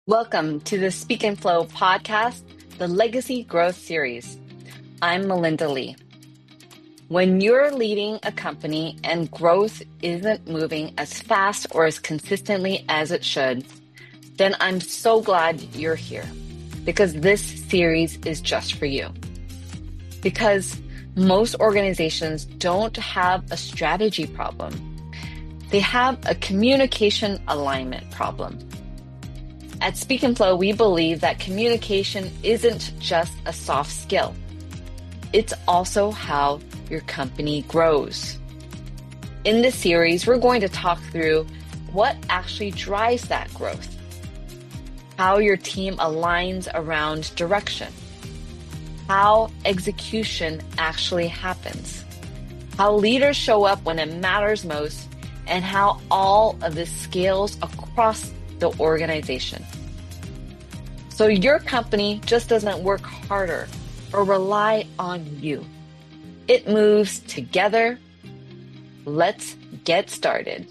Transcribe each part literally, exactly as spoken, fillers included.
Welcome to the Speak and Flow podcast, the Legacy Growth Series. I'm Melinda Lee. When you're leading a company and growth isn't moving as fast or as consistently as it should, then I'm so glad you're here because this series is just for you. Because most organizations don't have a strategy problem. They have a communication alignment problem. At Speak and Flow, we believe that communication isn't just a soft skill. It's also how your company grows. In this series, we're going to talk through what actually drives that growth, how your team aligns around direction, how execution actually happens, how leaders show up when it matters most, and how all of this scales across the organization. So your company just doesn't work harder or rely on you. It moves together. Let's get started.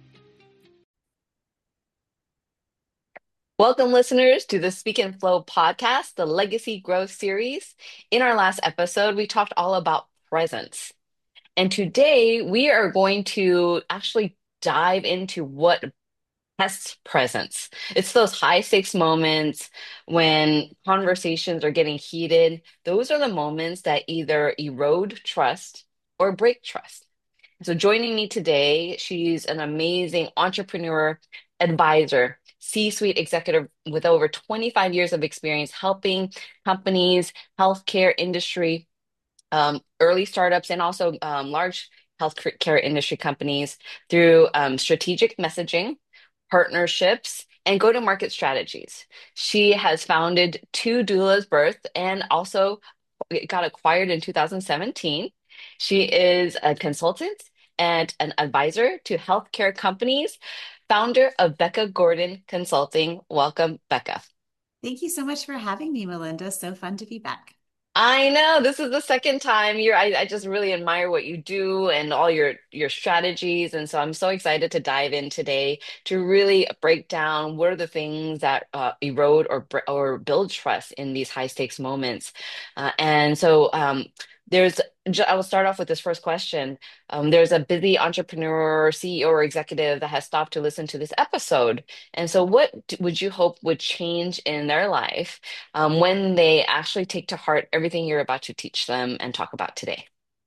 Welcome, listeners, to the Speak and Flow podcast, the Legacy Growth Series. In our last episode, we talked all about presence. And today we are going to actually dive into what tests presence. It's those high stakes moments when conversations are getting heated. Those are the moments that either erode trust or break trust. So joining me today, she's an amazing entrepreneur, advisor, C-suite executive with over twenty-five years of experience helping companies, healthcare industry, um, early startups, and also um, large healthcare industry companies through um, strategic messaging, partnerships, and go-to-market strategies. She has founded two doulas birth and also got acquired in two thousand seventeen. She is a consultant and an advisor to healthcare companies, founder of Becca Gordon Consulting. Welcome, Becca. Thank you so much for having me, Melinda. So fun to be back. I know this is the second time you're I, I just really admire what you do and all your your strategies. And so I'm so excited to dive in today to really break down what are the things that uh, erode or br- or build trust in these high stakes moments. Uh, and so um, there's ju- I will start off with this first question. Um, there's a busy entrepreneur, C E O, or executive that has stopped to listen to this episode. And so what d- would you hope would change in their life um, when they actually take to heart everything you're about to teach them and talk about today?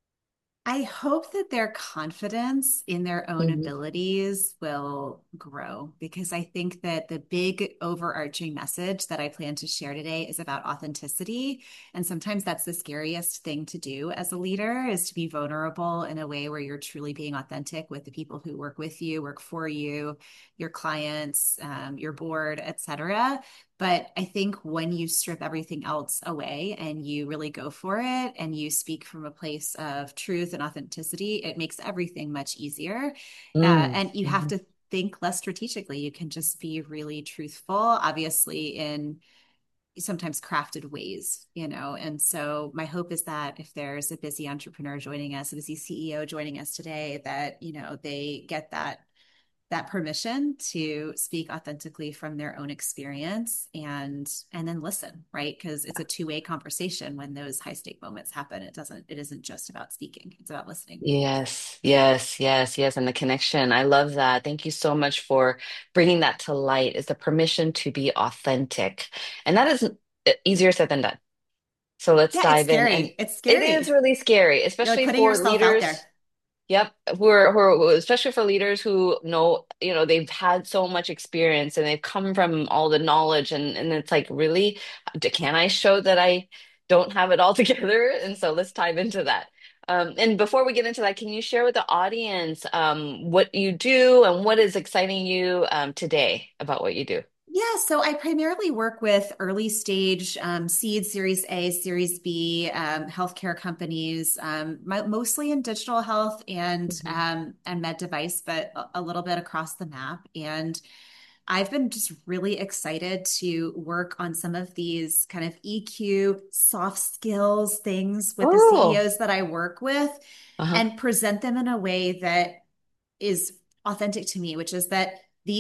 I hope that their confidence in their own Mhm. abilities will grow because I think that the big overarching message that I plan to share today is about authenticity. And sometimes that's the scariest thing to do as a leader is to be vulnerable in a way where you're truly being authentic with the people who work with you, work for you, your clients, um, your board, et cetera. But I think when you strip everything else away and you really go for it and you speak from a place of truth and authenticity, it makes everything much easier. Uh, Mm, and you have mhm. to think less strategically. You can just be really truthful, obviously, in sometimes crafted ways, you know. And so my hope is that if there's a busy entrepreneur joining us, a busy C E O joining us today, that, you know, they get that that permission to speak authentically from their own experience and and then listen, right? Because it's a two-way conversation when those high stake moments happen. It doesn't it isn't just about speaking, it's about listening. Yes, yes, yes, yes. And the connection. I love that. Thank you so much for bringing that to light. Is the permission to be authentic. And that is uh, easier said than done. So let's Yeah, it's dive in. And scary. It's it is scary. really scary, You're like especially putting for yourself out leaders. there. Yep, who are, who are especially for leaders who know, you know, they've had so much experience and they've come from all the knowledge, and and it's like, really, D- can I show that I don't have it all together? And so let's dive into that. Um, and before we get into that, can you share with the audience um, what you do and what is exciting you um, today about what you do? Yeah, so I primarily work with early stage um, seed, Series A, Series B, um, healthcare companies, um, mo- mostly in digital health and Mhm. um, and med device, but a, a little bit across the map. And I've been just really excited to work on some of these kind of E Q, soft skills things with the Oh, C E Os that I work with uh-huh. and present them in a way that is authentic to me, which is that these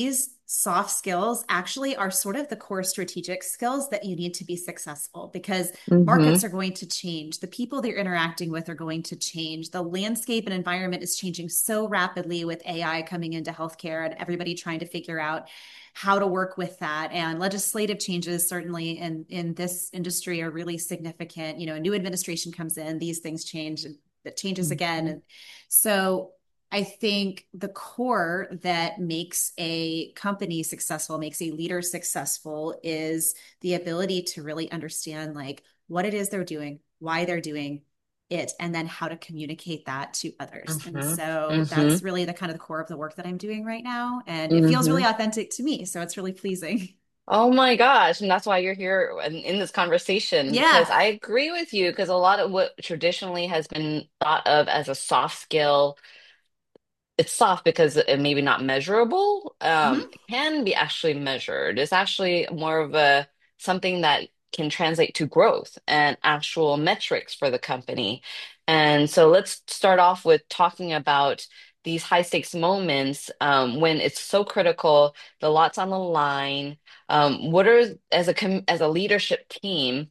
soft skills actually are sort of the core strategic skills that you need to be successful because Mm-hmm. markets are going to change. The people that you're interacting with are going to change. The landscape and environment is changing so rapidly with A I coming into healthcare and everybody trying to figure out how to work with that. And legislative changes, certainly in, in this industry, are really significant. You know, a new administration comes in, these things change, and it changes again. Mm-hmm. And so I think the core that makes a company successful, makes a leader successful, is the ability to really understand like what it is they're doing, why they're doing it, and then how to communicate that to others. And Mm-hmm. so Mm-hmm. that's really the kind of the core of the work that I'm doing right now. And it feels Mm-hmm. really authentic to me. So it's really pleasing. Oh my gosh. And that's why you're here in, in this conversation, Yeah. because I agree with you, because a lot of what traditionally has been thought of as a soft skill, it's soft because it maybe not measurable, um, Mhm. can be actually measured. It's actually more of a something that can translate to growth and actual metrics for the company. And so let's start off with talking about these high stakes moments um, when it's so critical, the lot's on the line. Um, what are as a com as a leadership team?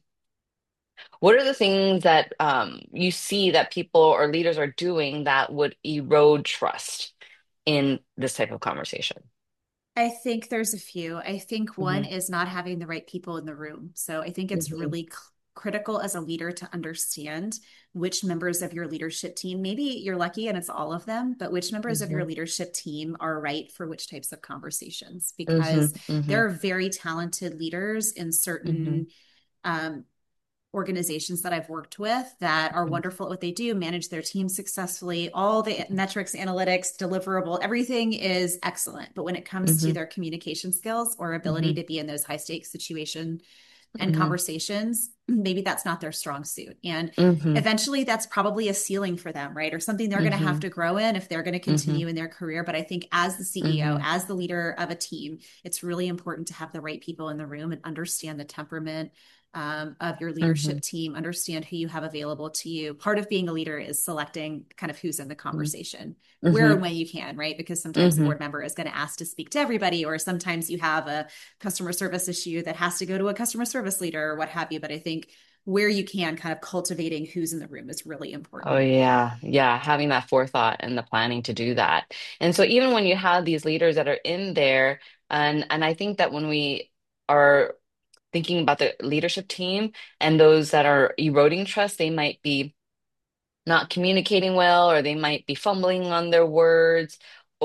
What are the things that um, you see that people or leaders are doing that would erode trust in this type of conversation? I think there's a few. I think one Hmm. is not having the right people in the room. So I think it's Hmm. really c- critical as a leader to understand which members of your leadership team, maybe you're lucky and it's all of them, but which members of your Hmm. leadership team are right for which types of conversations, Hmm. because Hmm. there are very talented leaders in Hmm. certain um, organizations that I've worked with that are wonderful at what they do, manage their team successfully. All the metrics, analytics, deliverable, everything is excellent. But when it comes to Hmm. their communication skills or ability Hmm. to be in those high stakes situations and Hmm. conversations, maybe that's not their strong suit. And Hmm. eventually that's probably a ceiling for them, right? Or something they're going to have Hmm. to grow in if they're going to Hmm. continue in their career. But I think as the C E O, Hmm. as the leader of a team, it's really important to have the right people in the room and understand the temperament um, of your Hmm. leadership team, understand who you have available to you. Part of being a leader is selecting kind of who's in the conversation, where Hmm. and when you can, right? Because sometimes a Hmm. board member is going to ask to speak to everybody, or sometimes you have a customer service issue that has to go to a customer service leader or what have you. But I think where you can, kind of cultivating who's in the room is really Oh important. yeah, yeah, having that forethought and the planning to do that. And so even when you have these leaders that are in there, and and I think that when we are thinking about the leadership team and those that are eroding trust, they might be not communicating well, or they might be fumbling on their words,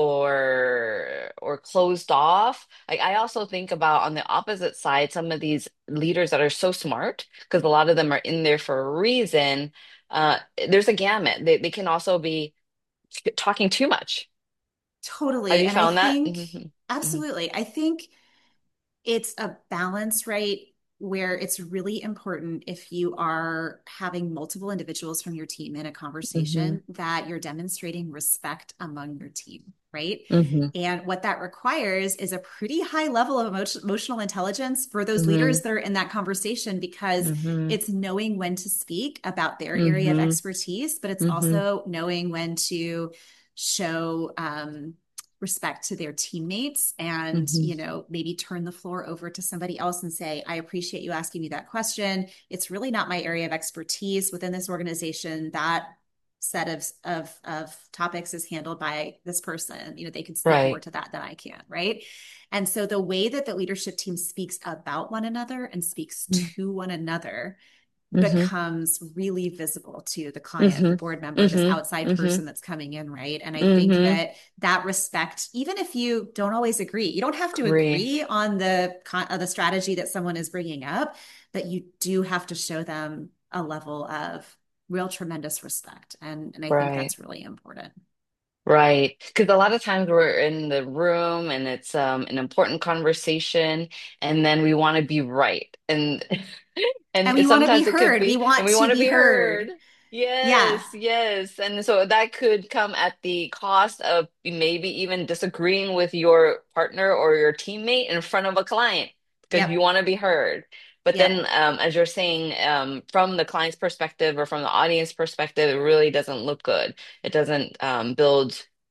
or or closed off. Like I also think about on the opposite side, some of these leaders that are so smart, because a lot of them are in there for a reason. Uh, there's a gamut. They they can also be talking too much. Have Totally. you And I found that? think, Hmm. Hmm. absolutely, I think it's a balance, right? Where it's really important if you are having multiple individuals from your team in a Hmm. conversation that you're demonstrating respect among your team, right? Hmm. And what that requires is a pretty high level of emotion, emotional intelligence for those Hmm. leaders that are in that conversation because Hmm. it's knowing when to speak about their area of Hmm. expertise, but it's Hmm. also knowing when to show um, respect to their teammates and Hmm. you know maybe turn the floor over to somebody else and say, I appreciate you asking me that question. It's really not my area of expertise within this organization. That set of of of topics is handled by this person. You know, they can speak more Right. to that than I can, right? And so the way that the leadership team speaks about one another and speaks to one another Hmm. becomes really visible to the client, the Hmm. board member, this Hmm. outside Hmm. person that's coming in, right? And I think Hmm. that that respect, even if you don't always agree, you don't have to Agree. agree on the on the strategy that someone is bringing up, but you do have to show them a level of real tremendous respect, and and I think Right. that's really important. Right. Because a lot of times we're in the room and it's um an important conversation, and then we want to be right. And And and we want to be sometimes it could heard. We be, and want we to want to be be heard. heard. Yeah. Yes, yes. And so that could come at the cost of maybe even disagreeing with your partner or your teammate in front of a client because you Yep. want to be heard. But then, Yep. um, as you're saying, um, from the client's perspective or from the audience perspective, it really doesn't look good. It doesn't um, build.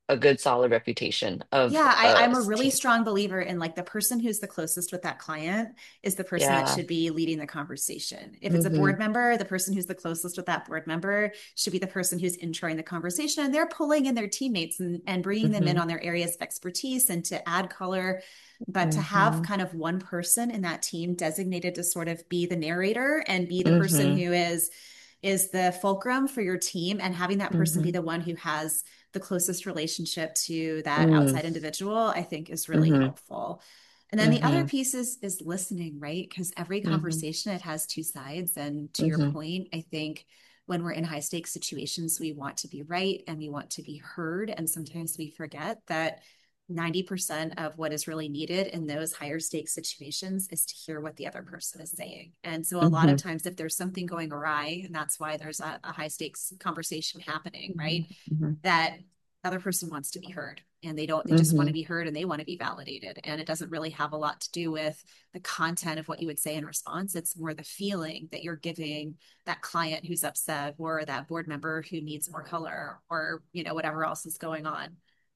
a good solid reputation of Yeah, I, a I'm a really team. strong believer in like the person who's the closest with that client is the person that Yeah. should be leading the conversation. If it's a Hmm. board member, the person who's the closest with that board member should be the person who's introing the conversation. And they're pulling in their teammates and, and bringing them in Hmm. on their areas of expertise and to add color. But to have Hmm. kind of one person in that team designated to sort of be the narrator and be the person Hmm. who is is the fulcrum for your team and having that person be Hmm. the one who has the closest relationship to that Hmm. outside individual, I think is really Hmm. helpful. And then the other Hmm. piece is is listening, right? Because every Hmm. conversation it has two sides. And to your Hmm. point, I think when we're in high stakes situations, we want to be right and we want to be heard. And sometimes we forget that ninety percent of what is really needed in those higher stakes situations is to hear what the other person is saying. And so a lot of Hmm. times if there's something going awry, and that's why there's a, a high stakes conversation happening, right? Hmm. That other person wants to be heard and they don't they just want to Hmm. be heard and they want to be validated, and it doesn't really have a lot to do with the content of what you would say in response. It's more the feeling that you're giving that client who's upset or that board member who needs more color or you know whatever else is going on.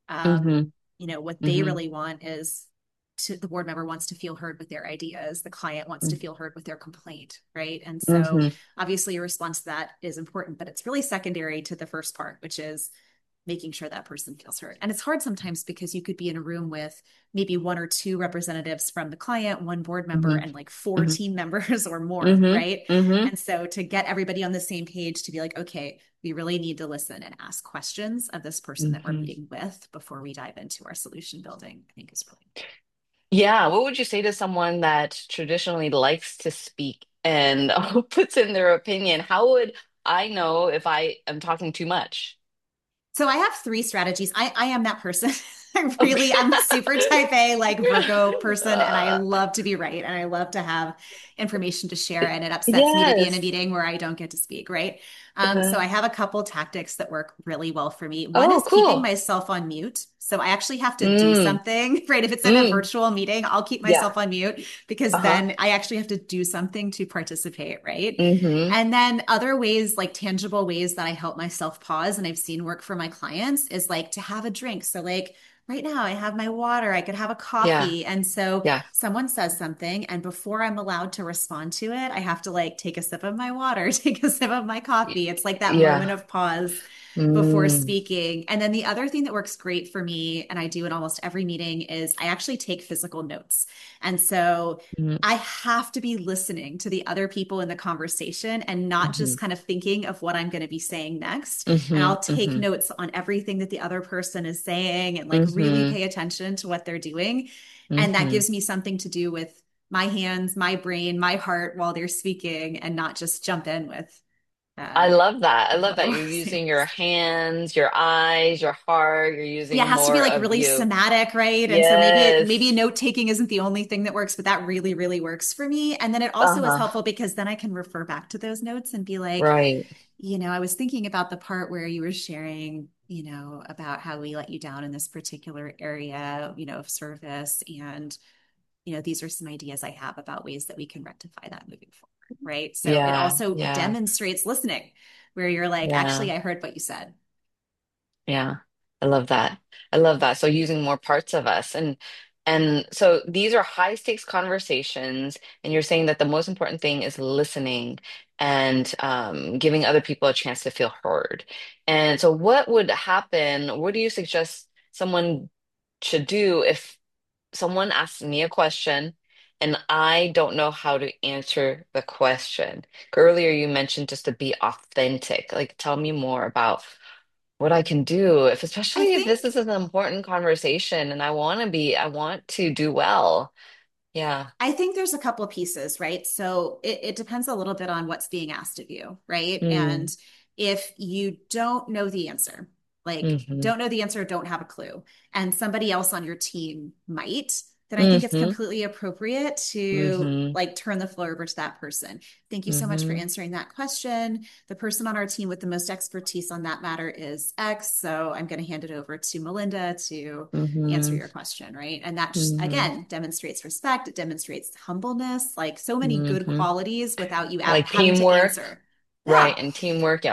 um Hmm. you know what they Hmm. really want is to, the board member wants to feel heard with their ideas, the client wants to feel heard with their complaint, right? And so Hmm. obviously your response to that is important, but it's really secondary to the first part, which is making sure that person feels heard. And it's hard sometimes because you could be in a room with maybe one or two representatives from the client, one board member, Hmm. and like four Hmm. team members or more, Hmm. right? Hmm. And so to get everybody on the same page to be like, okay, we really need to listen and ask questions of this person that we're Hmm. meeting with before we dive into our solution building, I think is really important. Yeah, what would you say to someone that traditionally likes to speak and puts in their opinion? How would I know if I am talking too much? So I have three strategies. I, I am that person. I really, Okay. I'm a super type A, like Virgo person, and I Uh, love to be right. And I love to have information to share. And it upsets me to be in a yes. meeting where I don't get to speak, right? Um, so Uh, I have a couple tactics that work really well for me. One oh, is keeping cool. myself on mute. So I actually have to do Mm, something, right? If it's in a mm, virtual meeting, I'll keep yeah. myself on mute because Uh-huh. then I actually have to do something to participate, right? Mm-hmm. And then other ways, like tangible ways that I help myself pause and I've seen work for my clients is like to have a drink. So, like right now, I have my water, I could have a Yeah. coffee. And so Yeah. someone says something, and before I'm allowed to respond to it, I have to like take a sip of my water, take a sip of my Y- coffee. It's like that moment Yeah. of pause before Mm, speaking. And then the other thing that works great for me, and I do in almost every meeting, is I actually take physical notes. And so mm, I have to be listening to the other people in the conversation and not mm-hmm. just kind of thinking of what I'm going to be saying next. And Mm-hmm. I'll take Mm-hmm. notes on everything that the other person is saying and like really Mm-hmm. pay attention to what they're doing. And that Mm-hmm. gives me something to do with my hands, my brain, my heart while they're speaking and not just jump in with I uh, love that. I love what I that want you're to say using your next. hands, your eyes, your heart. You're Yeah, it using has to be more like of really you. somatic, right? And so maybe it maybe Yes. note taking isn't the only thing that works, but that really, really works for me. And then it also is Uh-huh. helpful because then I can refer back to those notes and be like, Right. you know, I was thinking about the part where you were sharing, you know, about how we let you down in this particular area, you know, of service. And, you know, these are some ideas I have about ways that we can rectify that moving forward, right? So it Yeah. also Yeah. demonstrates listening, where you're like, actually, Yeah. I heard what you said. Yeah. I love that. I love that. So using more parts of us and and so these are high stakes conversations, and you're saying that the most important thing is listening and um, giving other people a chance to feel heard. And so what would happen? What do you suggest someone should do if someone asks me a question and I don't know how to answer the question? Earlier, you mentioned just to be authentic. Like, tell me more about what I can do, if I especially if this think is an important conversation and I want to be, I want to do well. Yeah. I think there's a couple of pieces, right? So it, it depends a little bit on what's being asked of you, right? And Mm, if you don't know the answer, like hmm. don't know the answer, don't have a clue, and somebody else on your team might, then I think it's Hmm. completely appropriate to Hmm. like turn the floor over to that person. Thank you so much for Hmm. answering that question. The person on our team with the most expertise on that matter is X. So I'm going to hand it over to Melinda to answer Hmm. your question, right? And that just, Hmm. again demonstrates respect, it demonstrates humbleness, like so many good Hmm. qualities without you Like having to teamwork, answer. right? Yeah. And teamwork. Yep. Yep.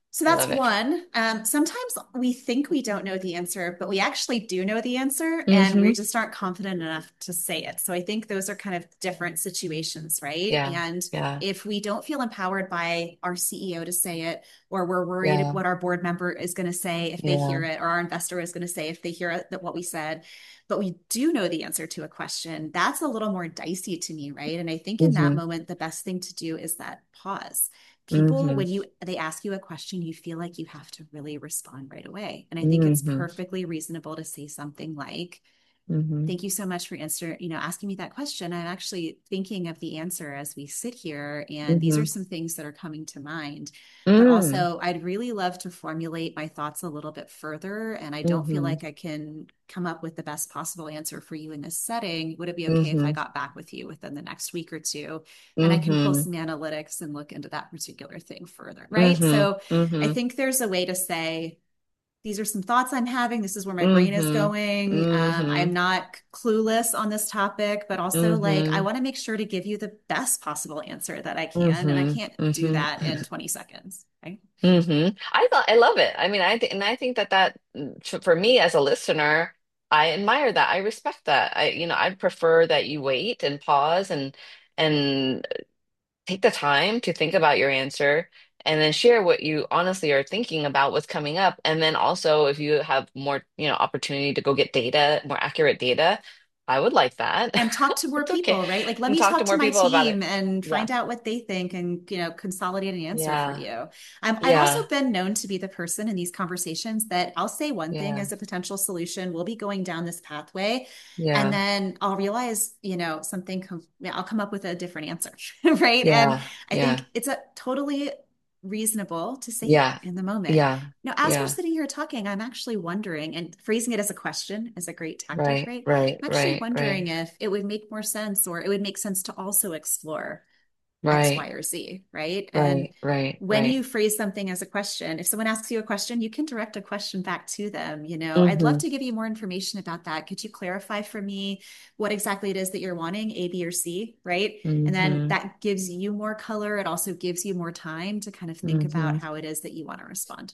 So I that's love it. one. Um, sometimes we think we don't know the answer, but we actually do know the answer, and we Mm-hmm. just aren't confident enough to say it. So I think those are kind of different situations, right? Yeah. And Yeah. if we don't feel empowered by our C E O to say it, or we're worried Yeah. what our board member is going to say if they Yeah. hear it, or our investor is going to say if they hear it, that what we said, but we do know the answer to a question, that's a little more dicey to me, right? And I think in that Mm-hmm. moment, the best thing to do is that pause. People, Mm-hmm. when you they ask you a question, you feel like you have to really respond right away. And I think it's Mm-hmm. perfectly reasonable to say something like, Mm-hmm. thank you so much for answer, you know, asking me that question. I'm actually thinking of the answer as we sit here, and these are Mm-hmm. some things that are coming to mind. But Mm. also, I'd really love to formulate my thoughts a little bit further, and I don't feel Mm-hmm. like I can come up with the best possible answer for you in this setting. Would it be okay if I Mm-hmm. got back with you within the next week or two? And I can pull Mm-hmm. some analytics and look into that particular thing further, right? Mm-hmm. So I Mm-hmm. think there's a way to say, these are some thoughts I'm having. This is where my brain is Mm-hmm. going. Um, Mm-hmm. I'm not clueless on this topic, but also like I Mm-hmm. want to make sure to give you the best possible answer that I can, and I Mm-hmm. can't do that Mm-hmm. in twenty seconds. Right? Mm-hmm. I thought I love it. I mean, I th and I think that that f- for me as a listener, I admire that. I respect that. I, you know, I prefer that you wait and pause and and take the time to think about your answer and then share what you honestly are thinking about what's coming up. And then also if you have more, you know, opportunity to go get data, more accurate data, I would like that. And talk to more It's okay. people, right? Like, let And me talk to talk to more my people about team it. and Yeah. find out what they think and, you know, consolidate an answer for Yeah. you. Um, I've also Yeah. been known to be the person in these conversations that I'll say one thing Yeah. as a potential solution. We'll be going down this pathway. And Yeah. then I'll realize, you know, something, com- I'll come up with a different answer, right? And Yeah. I Yeah. think it's a totally reasonable to say it Yeah. in the moment. Yeah. Now, as we're Yeah. sitting here talking, I'm actually wondering, and phrasing it as a question is a great tactic, Right. right? Right. I'm actually Right. wondering Right. if it would make more sense, or it would make sense to also explore X, Y, Right. or Z, right? And Right. Right. when you Right. phrase something as a question, if someone asks you a question, you can direct a question back to them. You know, I'd love Mm-hmm. to give you more information about that. Could you clarify for me what exactly it is that you're wanting, A, B, or C, right? And then Mm-hmm. that gives you more color. It also gives you more time to kind of think about Mm-hmm. how it is that you want to respond.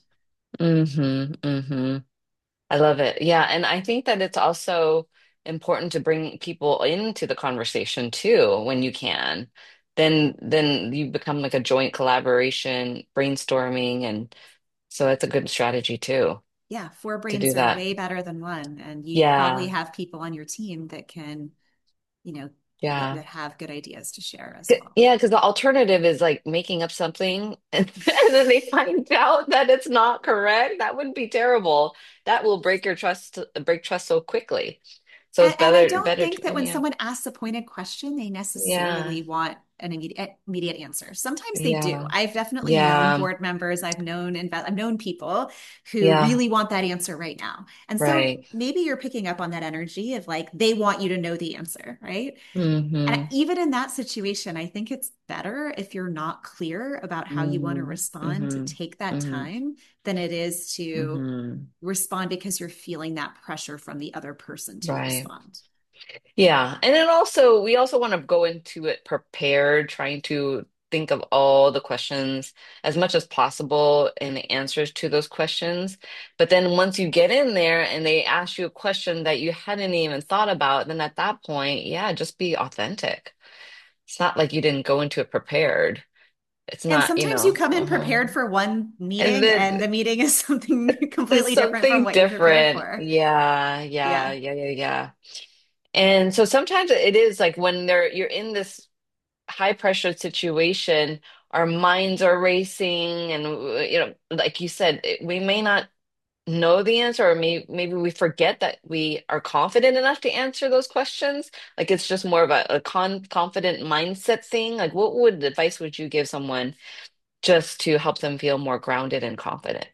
Mm-hmm. Mm-hmm. I love it. Yeah, and I think that it's also important to bring people into the conversation too when you can. Then then you become like a joint collaboration, brainstorming, and so it's a good strategy too Yeah, four to do brains are that. way better than one. And you probably Yeah. have people on your team that can, you know, that, Yeah. that have good ideas to share as C- well. Yeah, because the alternative is like making up something and, and then they find out that it's not correct. That would be terrible. That will break your trust, break trust so quickly. So And, it's and I better, don't better think that to, when yeah. someone asks a pointed question, they Yeah. necessarily want an immediate immediate answer. Sometimes they do. Yeah. I've definitely known Yeah. board members, I've known inve- I've known people who Yeah. really want that answer right now. And so Right. maybe you're picking up on that energy of like they want you to know the answer, right? And Mm-hmm. even in that situation, I think it's better if you're not clear about how you want to Mm-hmm. respond to Mm-hmm. take that Mm-hmm. time than it is to Mm-hmm. respond because you're feeling that pressure from the other person to Right. respond. Yeah. And then also, we also want to go into it prepared, trying to think of all the questions as much as possible and the answers to those questions. But then once you get in there and they ask you a question that you hadn't even thought about, then at that point, yeah, just be authentic. It's not like you didn't go into it prepared. It's And not, you sometimes you know, come in uh-huh. prepared for one And meeting then and the meeting is something it's completely different from something what you prepared different. for. Yeah, yeah, Yeah. yeah, yeah, yeah. And so sometimes it is like when they're you're in this high pressure situation, our minds are racing, and uh, you know, like you said, it- we may not know the answer, or may, maybe we forget that we are confident enough to answer those questions. Like it's just more of a, a con confident mindset thing. Like what would advice would you give someone just to help them feel more grounded and confident?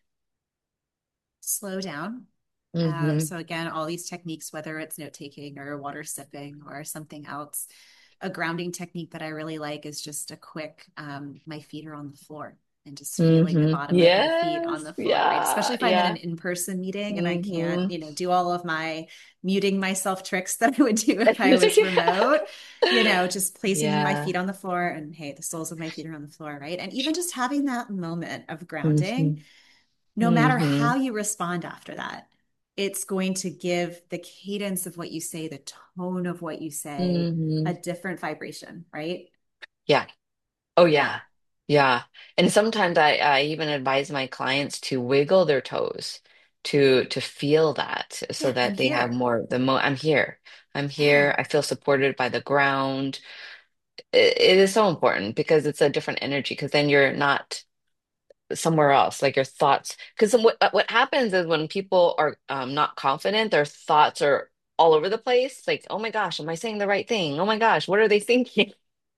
Slow down. Uh, Mm-hmm. so again, all these techniques, whether it's note taking or water sipping or something else, a grounding technique that I really like is just a quick, um, my feet are on the floor. and just feeling the Mm-hmm. bottom of my feet on Yes. the floor, right? Especially Yeah. if I'm in an Yeah. in-person meeting and I can't, Mm-hmm. you know, do all of my muting myself tricks that I would do if I was remote, you know, just placing my Yeah. feet on the floor and hey, the soles of my feet are on the floor, right? And even just having that moment of Mm-hmm. grounding, no matter Mm-hmm. how you respond after that, it's going to give the cadence of what you say, the tone of what you say, Mm-hmm. a different vibration, right? Yeah. Oh Yeah. yeah. Yeah. And sometimes I, I even advise my clients to wiggle their toes to to feel that so Yeah. I'm that they have here. more the mo I'm here. I'm Yeah. here. I feel supported by the ground. It, it is so important because it's a different energy because then you're not somewhere else, like your thoughts. Because what what happens is when people are um, not confident, their thoughts are all over the place. Like, oh my gosh, am I saying the right thing? Oh my gosh, what are they thinking?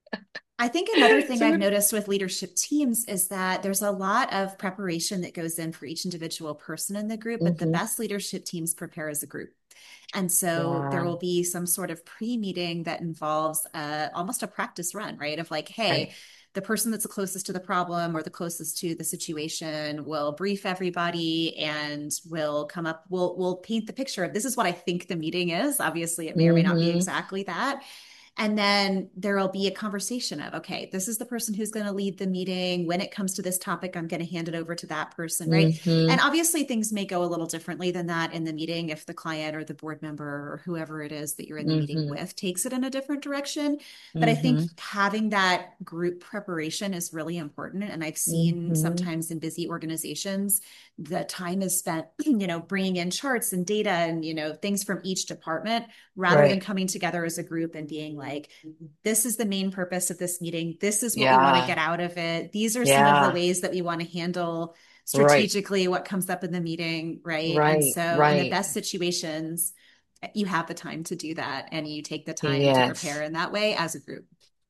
I think another thing I've So, noticed with leadership teams is that there's a lot of preparation that goes in for each individual person in the group, but the hmm best leadership teams prepare as a group. And so there yeah, will be some sort of pre-meeting that involves uh, almost a practice run, right? Of like, hey, right. the person that's the closest to the problem or the closest to the situation will brief everybody and will come up, we'll we'll paint the picture of this is what I think the meeting is. Obviously, it may or may not be hmm exactly that. And then there'll be a conversation of, okay, this is the person who's going to lead the meeting. When it comes to this topic, I'm going to hand it over to that person, right? And hmm obviously, things may go a little differently than that in the meeting if the client or the board member or whoever it is that you're in the meeting hmm with takes it in a different direction. But I think hmm having that group preparation is really important. And I've seen hmm sometimes in busy organizations, the time is spent, you know, bringing in charts and data and, you know, things from each department rather than Right. coming together as a group and being like, this is the main purpose of this meeting. This is what we want to Yeah. get out of it. These are some of the Yeah. ways that we want to handle Right. strategically what comes up in the meeting, right? And Right. so, in the Right. best situations, you have the time to do that and you take the time to prepare Yes. in that way as a group.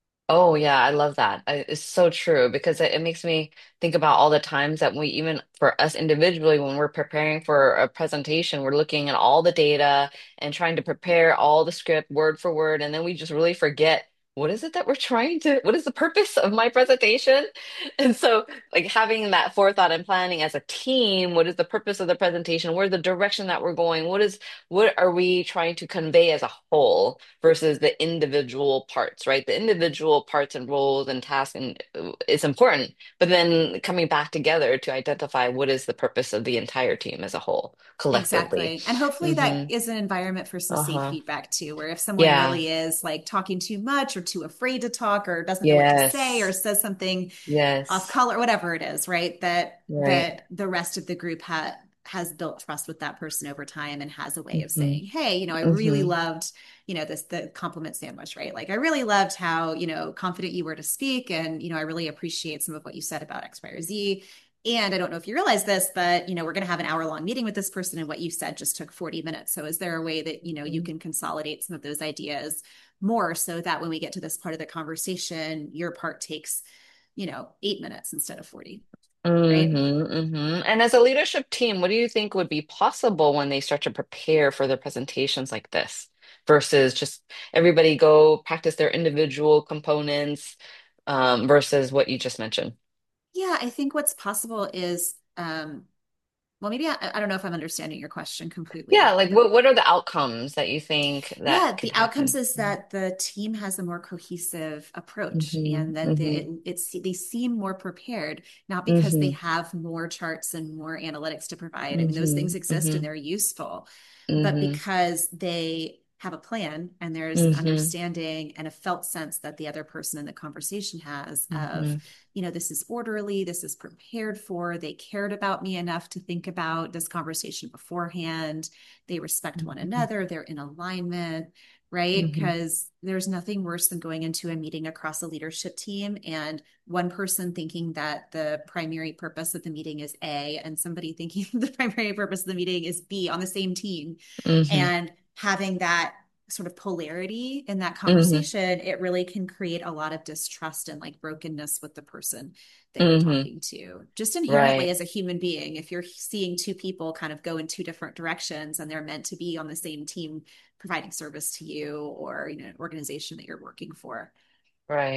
Oh yeah, I love that. I- It's so true because it, it makes me think about all the times that we even for us individually when we're preparing for a presentation, we're looking at all the data and trying to prepare all the script word for word, and then we just really forget what is it that we're trying to, what is the purpose of my presentation? And so like having that forethought and planning as a team, what is the purpose of the presentation? Where's the direction that we're going? What is what are we trying to convey as a whole? Versus the individual parts, right? The individual parts and roles and tasks and uh, is important, but then coming back together to identify what is the purpose of the entire team as a whole, collectively. Exactly. And hopefully that hmm is an environment for some safe Uh-huh. feedback too, where if someone Yeah. really is like talking too much or too afraid to talk or doesn't know what to say or Yes. says something off Yes. color, whatever it is, right? That Right. that the rest of the group ha has built trust with that person over time and has a way of hmm saying, hey, you know, I really hmm loved, you know, this the compliment sandwich, right? Like I really loved how, you know, confident you were to speak. And, you know, I really appreciate some of what you said about X, Y, or Z. And I don't know if you realize this, but you know, we're going to have an hour long meeting with this person, and what you said just took forty minutes. So is there a way that, you know, you can consolidate some of those ideas more so that when we get to this part of the conversation, your part takes, you know, eight minutes instead of forty, right? hmm hmm And as a leadership team, what do you think would be possible when they start to prepare for their presentations like this versus just everybody go practice their individual components um, versus what you just mentioned? Yeah, I think what's possible is, um, well, maybe I, I don't know if I'm understanding your question Yeah, completely. like what what are the outcomes that you think that Yeah, could the outcomes happen? is that the team has a more cohesive approach hmm and that they, hmm it, it's they seem more prepared, not because they hmm have more charts and more analytics to provide. I mean, those things hmm exist and hmm they're useful, but hmm because they have a plan and there's an hmm understanding and a felt sense that the other person in the conversation has of, hmm you know, this is orderly, this is prepared for, they cared about me enough to think about this conversation beforehand, they respect one another, they're in alignment, right? hmm Because there's nothing worse than going into a meeting across a leadership team and one person thinking that the primary purpose of the meeting is A and somebody thinking the primary purpose of the meeting is B on the same team. hmm And having that sort of polarity in that hmm conversation, it really can create a lot of distrust and like brokenness with the person that you're hmm talking to. Just inherently Right. as a human being, if you're seeing two people kind of go in two different directions and they're meant to be on the same team providing service to you or, you know, an organization that you're working for. Right.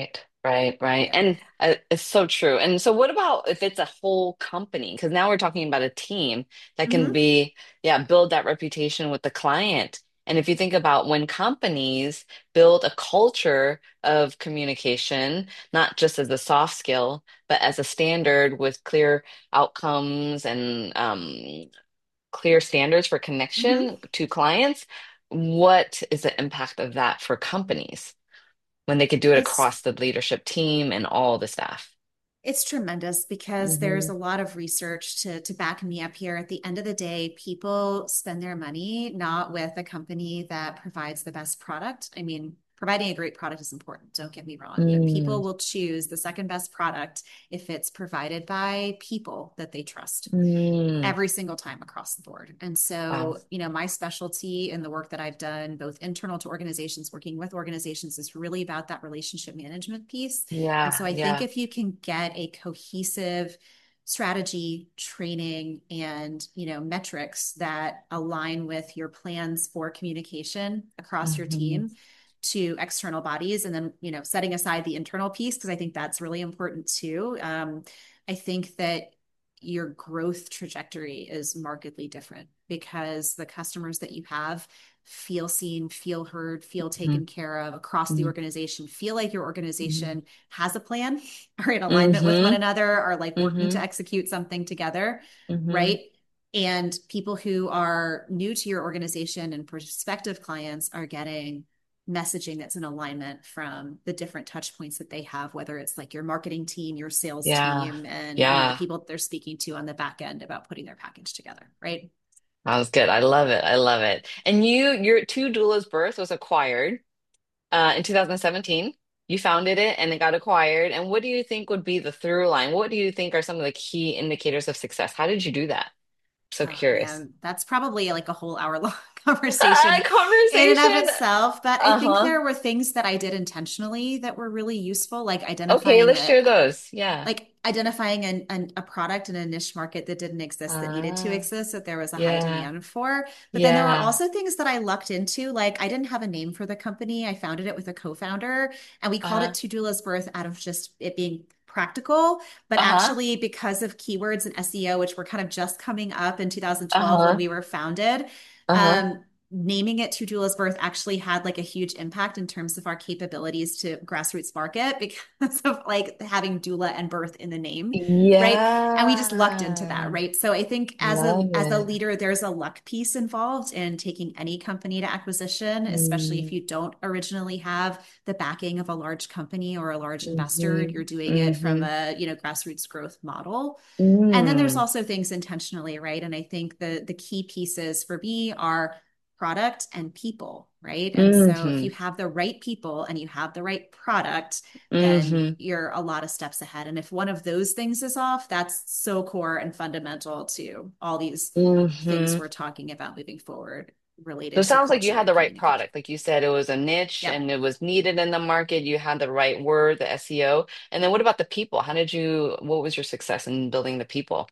Right, right. Yeah. And uh, it's so true. And so what about if it's a whole company? Because now we're talking about a team that can Hmm. be, yeah, build that reputation with the client. And if you think about when companies build a culture of communication, not just as a soft skill, but as a standard with clear outcomes and um, clear standards for Hmm. connection to clients, what is the impact of that for companies when they could do it It's across the leadership team and all the staff? It's tremendous because there's Hmm. a lot of research to to back me up here. At the end of the day, people spend their money not with a company that provides the best product. I mean, providing a great product is important, don't get me wrong, but Mm, people will choose the second best product if it's provided by people that they trust mm, every single time across the board. And wow. so, you know, my specialty in the work that I've done, both internal to organizations, working with organizations, is really about that relationship management piece. And so Yeah, I think yeah. if you can get a cohesive strategy, training, and, you know, metrics that align with your plans for communication across your Hmm. team to external bodies, and then, you know, setting aside the internal piece, because I think that's really important too. Um, I think that your growth trajectory is markedly different because the customers that you have feel seen, feel heard, feel Hmm. taken care of across the Hmm. organization, feel like your Hmm. organization has a plan, are in alignment with one Hmm. another, are like working to Hmm. execute something together, Hmm. right? And people who are new to your organization and prospective clients are getting messaging that's in alignment from the different touch points that they have, whether it's like your marketing team, your sales Yeah, team, and you know the yeah. people that they're speaking to on the back end about putting their package together, right? That was good. I love it. I love it. And you, your Two Doulas Birth was acquired uh, in two thousand seventeen. You founded it and it got acquired. And what do you think would be the through line? What do you think are some of the key indicators of success? How did you do that? So Oh curious. man, that's probably like a whole hour long conversation Ah, in and of conversation. itself. But I think Uh-huh. there were things that I did intentionally that were really useful, like Okay, identifying let's a share those. Yeah. like identifying an, an, a product in a niche market that didn't exist that needed to Ah, exist, that there was a high yeah. demand for. But then there were Yeah. also things that I lucked into. Like I didn't have a name for the company. I founded it with a co-founder and we called it Uh-huh. Two Doulas Birth out of just it being practical. But Uh-huh. actually, because of keywords and S E O, which were kind of just coming up in two thousand twelve when Uh-huh. we were founded, Uh-huh. um, naming it Two Doulas Birth actually had like a huge impact in terms of our capabilities to grassroots market because of like having doula and birth in the name, right? And we just lucked into that, Yeah. right? So I think as a Love as a it. leader, there's a luck piece involved in taking any company to acquisition, especially if Mm, you don't originally have the backing of a large company or a large investor. mm-hmm. You're doing it from Mm-hmm. a, you know, grassroots growth model. And then there's Mm, also things intentionally, right? And I think the the key pieces for me are product and people, right? And so if mm-hmm. you have the right people and you have the right product, then Mm-hmm. you're a lot of steps ahead. And if one of those things is off, that's so core and fundamental to all these things Mm-hmm. we're talking about moving forward So it related to sounds like you culture had and the right communication. product. Like you said, it was a niche Yep. and it was needed in the market. You had the right word, the S E O. And then what about the people? How did you, what was your success in building the people?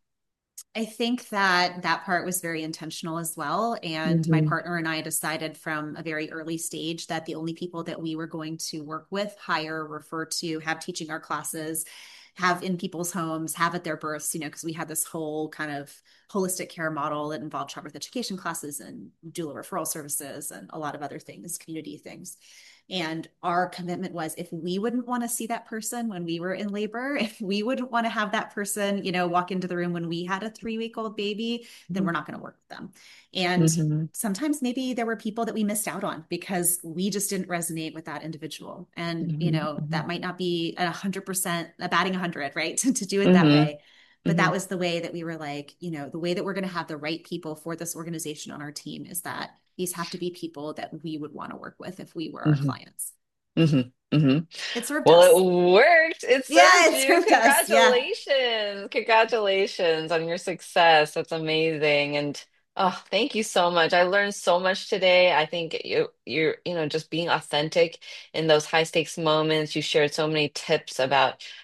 I think that that part was very intentional as well. And my Mm-hmm. partner and I decided from a very early stage that the only people that we were going to work with, hire, refer to, have teaching our classes, have in people's homes, have at their births, you know, because we had this whole kind of holistic care model that involved childbirth education classes and doula referral services and a lot of other things, community things. And our commitment was if we wouldn't want to see that person when we were in labor, if we wouldn't want to have that person, you know, walk into the room when we had a three week old baby, then we're not going to work with them. And Mm-hmm. sometimes maybe there were people that we missed out on because we just didn't resonate with that individual. And, you know, Mm-hmm. that might not be a hundred percent a batting a hundred, right? to, to do it that Mm-hmm. way. But Mm-hmm. that was the way that we were like, you know, the way that we're going to have the right people for this organization on our team is that these have to be people that we would want to work with if we were our Mm-hmm. clients. Mm-hmm. Mm-hmm. It served Well, us. it worked. It Yeah, served it you. served us. Yeah. Congratulations. Congratulations on your success. That's amazing. And oh, thank you so much. I learned so much today. I think you you're, you know, just being authentic in those high stakes moments. You shared so many tips about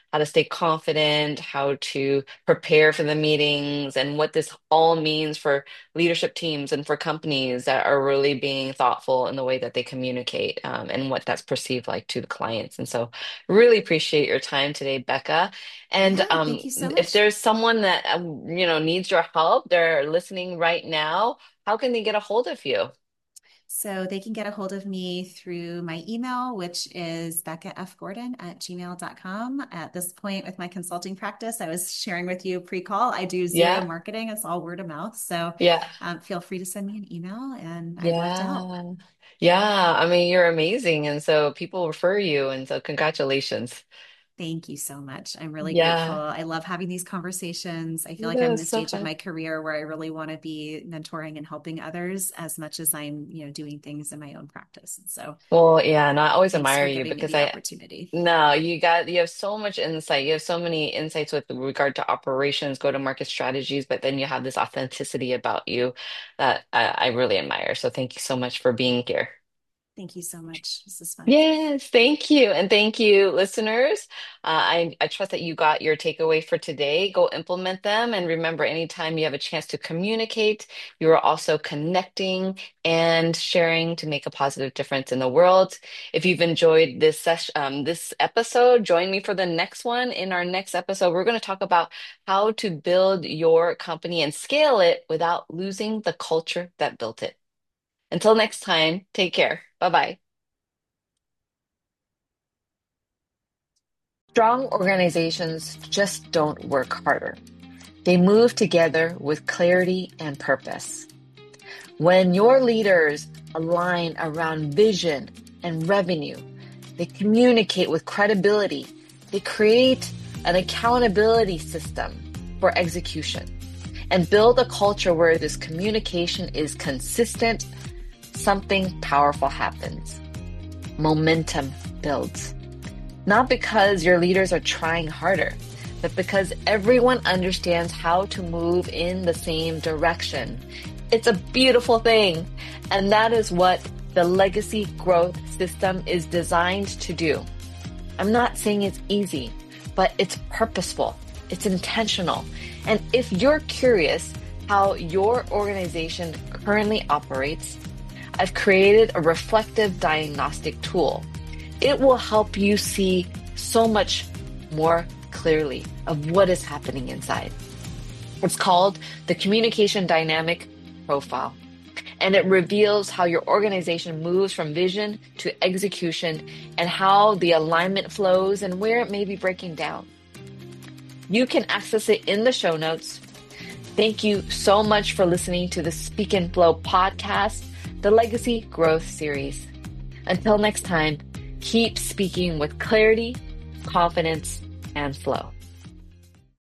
how to stay confident, how to prepare for the meetings, and what this all means for leadership teams and for companies that are really being thoughtful in the way that they communicate, um, and what that's perceived like to the clients. And so, really appreciate your time today, Becca. And Yeah, um, thank you so if much. there's someone that um, you know needs your help, they're listening right now, how can they get a hold of you? So they can get a hold of me through my email, which is becca f gordon at gmail dot com. At this point, with my consulting practice, I was sharing with you pre-call, I do zero Yeah, marketing. It's all word of mouth. So yeah, um, feel free to send me an email and I'd love to help. yeah, yeah. I mean, you're amazing, and so people refer you, and so congratulations. Thank you so much. I'm really grateful. Yeah, I love having these conversations. I feel like I'm yeah, in the so stage of fun. my career where I really want to be mentoring and helping others as much as I'm, you know, doing things in my own practice. And so Well, yeah, and I always thanks admire for you giving me because the I opportunity. no, you got you have so much insight. You have so many insights with regard to operations, go-to-market strategies, but then you have this authenticity about you that I, I really admire. So thank you so much for being here. Thank you so much. This is fun. Yes, thank you. And thank you, listeners. Uh, I, I trust that you got your takeaway for today. Go implement them. And remember, anytime you have a chance to communicate, you are also connecting and sharing to make a positive difference in the world. If you've enjoyed this session, um, this episode, join me for the next one. In our next episode, we're going to talk about how to build your company and scale it without losing the culture that built it. Until next time, take care. Bye bye. Strong organizations just don't work harder. They move together with clarity and purpose. When your leaders align around vision and revenue, they communicate with credibility, they create an accountability system for execution, and build a culture where this communication is consistent, something powerful happens. Momentum builds. Not because your leaders are trying harder, but because everyone understands how to move in the same direction. It's a beautiful thing. And that is what the legacy growth system is designed to do. I'm not saying it's easy, but it's purposeful. It's intentional. And if you're curious how your organization currently operates, I've created a reflective diagnostic tool. It will help you see so much more clearly of what is happening inside. It's called the Communication Dynamic Profile, and it reveals how your organization moves from vision to execution and how the alignment flows and where it may be breaking down. You can access it in the show notes. Thank you so much for listening to the Speak and Flow podcast, the Legacy Growth Series. Until next time, keep speaking with clarity, confidence, and flow.